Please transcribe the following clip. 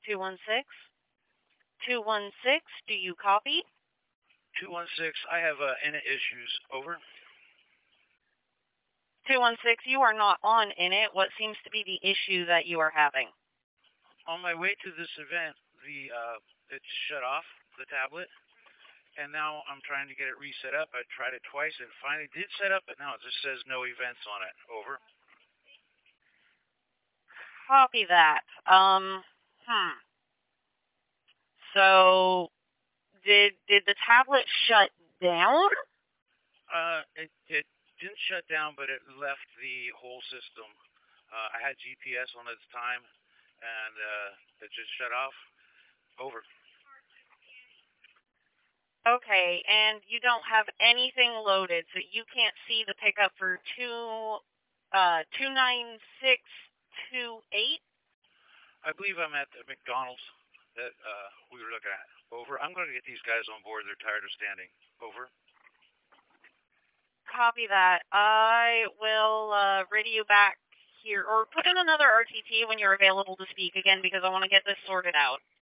216? 216, do you copy? 216, I have init issues. Over. 216, you are not on init. What seems to be the issue that you are having? On my way to this event, it shut off the tablet, and now I'm trying to get it reset up. I tried it twice, and finally did set up, but now it just says no events on it. Over. Copy that. So, did the tablet shut down? It didn't shut down, but it left the whole system. I had GPS on at the time, and it just shut off. Over. Okay, and you don't have anything loaded, so you can't see the pickup for 29628? I believe I'm at the McDonald's that we were looking at. Over. I'm going to get these guys on board. They're tired of standing. Over. Copy that. I will radio back here, or put in another RTT when you're available to speak again, because I want to get this sorted out.